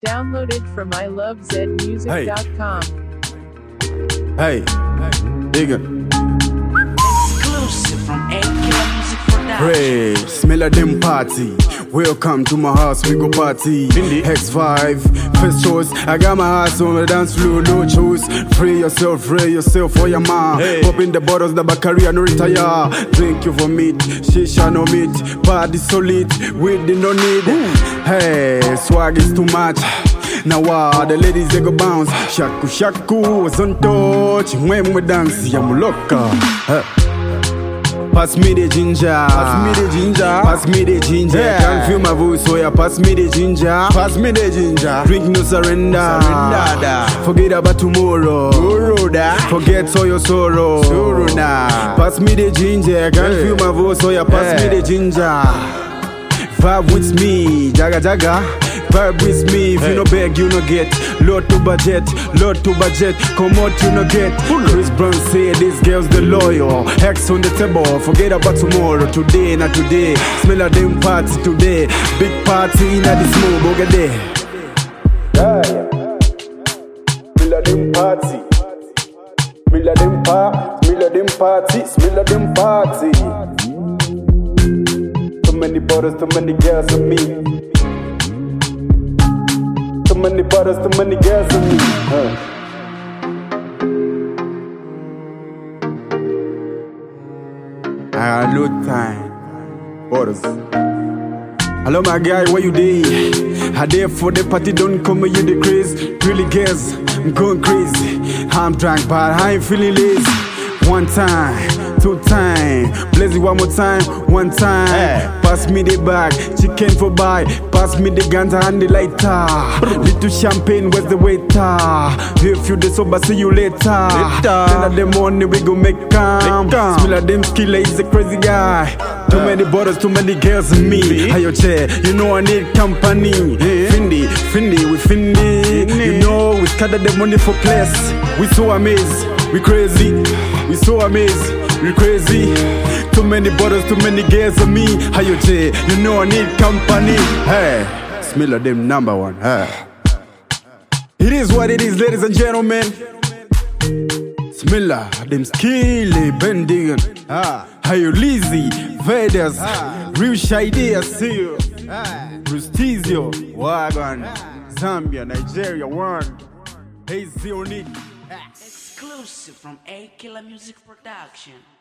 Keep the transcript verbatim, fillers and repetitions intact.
Downloaded from I love zed music dot com. Hey, digga. Exclusive from A Killer Music Production. Pray, smell a them party. Welcome to my house, we go party. X five, first choice. I got my house on the dance floor, no choice. Free yourself, free yourself for your man. Hey. Pop in the bottles, the Bacardi, no retire. Drink you for meat, shisha no meat. Party solid, weed no need. Ooh. Hey, swag is too much. Now uh, the ladies they go bounce. Shaku shaku was on touch. When we dance, I'm loca. Hey. Pass me the ginger, pass me the ginger, pass me the ginger. Yeah. Can't feel my voice, so yeah, pass me the ginger, pass me the ginger. Drink no surrender, surrender da. Forget about tomorrow, tomorrow da. Forget all your sorrow, sorrow da. Pass me the ginger, can't yeah. feel my voice, so yeah, pass yeah. me the ginger. Vibe with me, jaga jaga. Vibe with me, if hey. you no beg, you no get. Load to budget, load to budget. Come out, you no get. Chris Brown say this girl's the loyal. X on the table, forget about tomorrow. Today, not today. Smell of them party today. Big party in the smoke, go get there. Yeah. Smell of them party. Smell of them party. Smell of them party. Smell of them party. Too many bottles, too many girls on me. Too many bottles, too many girls on me. Huh. I got no time. Bottles. Hello, my guy, where you dey? I there for the party, don't come with you the craze. Really guess, I'm going crazy. I'm drunk, but I ain't feeling lazy. One time, two time, blaze it one more time, one time. Hey. Pass me the bag, chicken for buy. Pass me the guns and the lighter. Little champagne, where's the waiter? If you the sober, see you later. later. Ten of the morning we go make calm. Smell of them skiller is a crazy guy. Too uh. many bottles, too many girls in me. How your chair? You know I need company. Yeah. Findy, Findy, we Findy. You know we scatter the money for place. We so amazed, we crazy. We so amazed, we crazy. Too many bottles, too many girls on me. How you say? You know I need company. Hey, smell of them number one. Hey. It is what it is, ladies and gentlemen. Smell of them skilly, bending. Ah. How you lazy, Vedas, ah. Real shady, I see you. Ah. Prestizio, Wagon, Zambia, Nigeria, one. Hey, Zionit. Exclusive from A Killer Music Production.